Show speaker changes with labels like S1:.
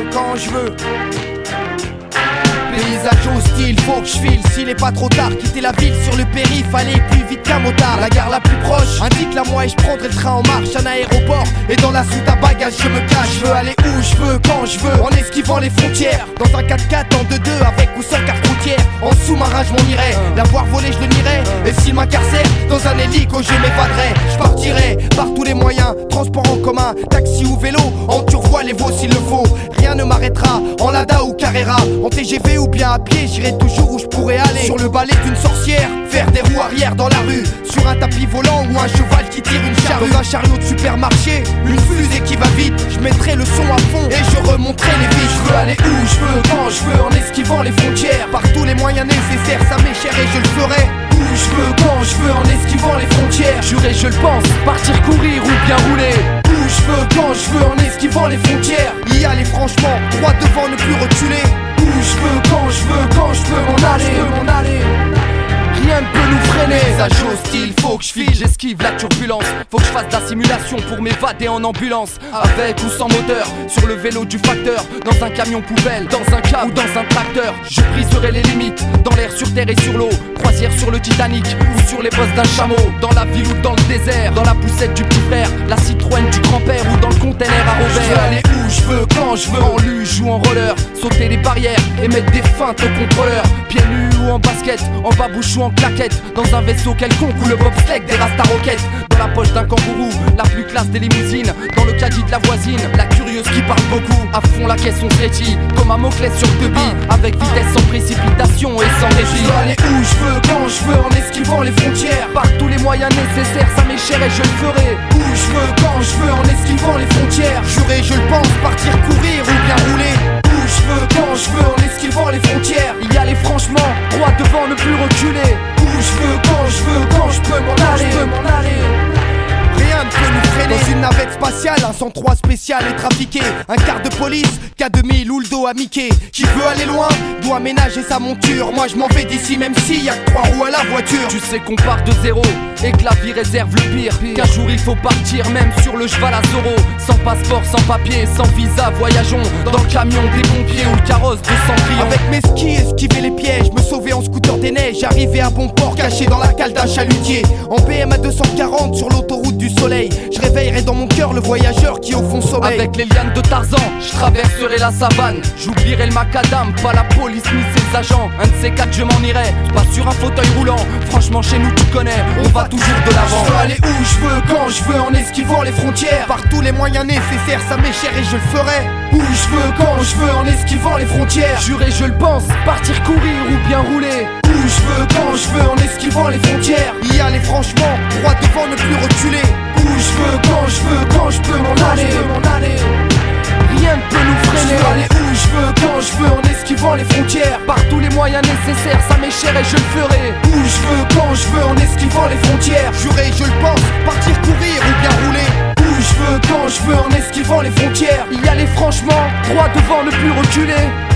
S1: veux, quand je veux. Paysage hostile, faut que je file. S'il est pas trop tard, quitter la ville sur le périph', aller plus vite qu'un motard. La gare la plus proche, indique-la moi et je prendrai le train en marche. Un aéroport et dans la soute à bagages je me cache. Je veux aller où je veux, quand je veux, en esquivant les frontières. Dans un 4x4 en 2-2 avec ou sans carte routière. En sous-marin je m'en irais, l'avoir volé je le nierais. Et s'il m'incarcère, dans un hélico je m'évaderais. Je partirai par tous les moyens, transport en commun, taxi ou vélo, en turvoile et veau s'il le faut. Rien ne m'arrêtera, en Lada ou Carrera, en TGV ou bien à pied, j'irai toujours où je pourrais aller. Sur le balai d'une sorcière, faire des roues arrière dans la rue, sur un tapis volant ou un cheval qui tire une charrue. Dans un chariot de supermarché, une fusée qui va vite, je mettrai le son à fond et je remonterai les vies. Je veux aller où je veux, quand je veux, en esquivant les frontières. Par tous les moyens nécessaires, ça m'est cher et je le ferai. Où je veux, quand je veux, en esquivant les frontières. Juré, je le pense, partir courir ou bien rouler. Où je veux, quand je veux, en esquivant les frontières. Y aller franchement, droit devant, ne plus reculer. Où je veux, quand je veux, quand je veux m'en aller. Rien ne peut nous freiner. Paysage hostile, faut que je file, j'esquive la turbulence. Faut que je fasse de la simulation pour m'évader en ambulance. Avec ou sans moteur, sur le vélo du facteur. Dans un camion poubelle, dans un cab ou dans un tracteur. Je briserai les limites, dans l'air, sur terre et sur l'eau. Croisière sur le Titanic ou sur les bosses d'un chameau. Dans la ville ou dans le désert, dans la poussette du petit frère, la Citroën du grand-père ou dans le container à Robert. Je veux aller où je veux, quand je veux, en luge ou en roller. Sauter les barrières et mettre des feintes au contrôleur. Pieds nus ou en basket, en babouche ou en claquette. Dans un vaisseau quelconque ou le bobsleigh des Rasta Rockets. Dans la poche d'un kangourou, la plus classe des limousines. Dans le caddie de la voisine, la curieuse qui parle beaucoup. À fond la caisse on frétille, comme un mot-clé sur le débit. Avec vitesse sans précipitation et sans répit. Je veux aller où je veux, quand je veux, en esquivant les frontières. Par tous les moyens nécessaires, ça m'est cher et je le ferai. Où je veux, quand je veux, en esquivant les frontières. Juré, je le pense, partir courir ou bien rouler. Où je veux, quand je veux, en esquivant les frontières. Y aller franchement, droit devant, ne plus reculer. Où je veux, quand je veux, quand je peux m'en aller. Rien ne peut nous freiner. Dans une navette spatiale, un 103 spécial est trafiqué. Un quart de police, K2000 ou le dos à Mickey. Qui veut aller loin, doit ménager sa monture. Moi je m'en vais d'ici même s'il y a que 3 roues à la voiture. Tu sais qu'on part de zéro et que la vie réserve le pire. Qu'un jour il faut partir même sur le cheval à Zorro. Sans passeport, sans papier, sans visa, voyageons. Dans le camion des pompiers ou le carrosse de Cendrillon. Avec mes skis, esquiver les pièges, me sauver en scooter des neiges. Arriver à bon port, caché dans la cale d'un chalutier. En BM à 240 sur l'autoroute du soleil. Je réveillerai dans mon cœur le voyageur qui au fond sommeille. Avec les lianes de Tarzan, je traverserai la savane. J'oublierai le macadam, pas la police ni ses agents. Un de ces quatre je m'en irai, pas sur un fauteuil roulant. Franchement chez nous tu connais, on va toujours de l'avant. Je veux aller où je veux, quand je veux, en esquivant les frontières. Par tous les moyens nécessaires, ça m'est cher et je le ferai. Où je veux, quand je veux, en esquivant les frontières. Juré, je le pense, partir courir ou bien rouler. Où je veux, quand je veux, en esquivant les frontières. Y aller franchement, droit devant, ne plus reculer. Où je veux, quand je peux m'en aller. Rien ne peut nous freiner. Je veux aller où je veux, quand je veux, en esquivant les frontières. Par tous les moyens nécessaires, ça m'est cher et je le ferai. Où je veux, quand je veux, en esquivant les frontières. Juré, je le pense, partir courir ou bien rouler. Où je veux, quand je veux, en esquivant les frontières. Y aller franchement, droit devant, ne plus reculer.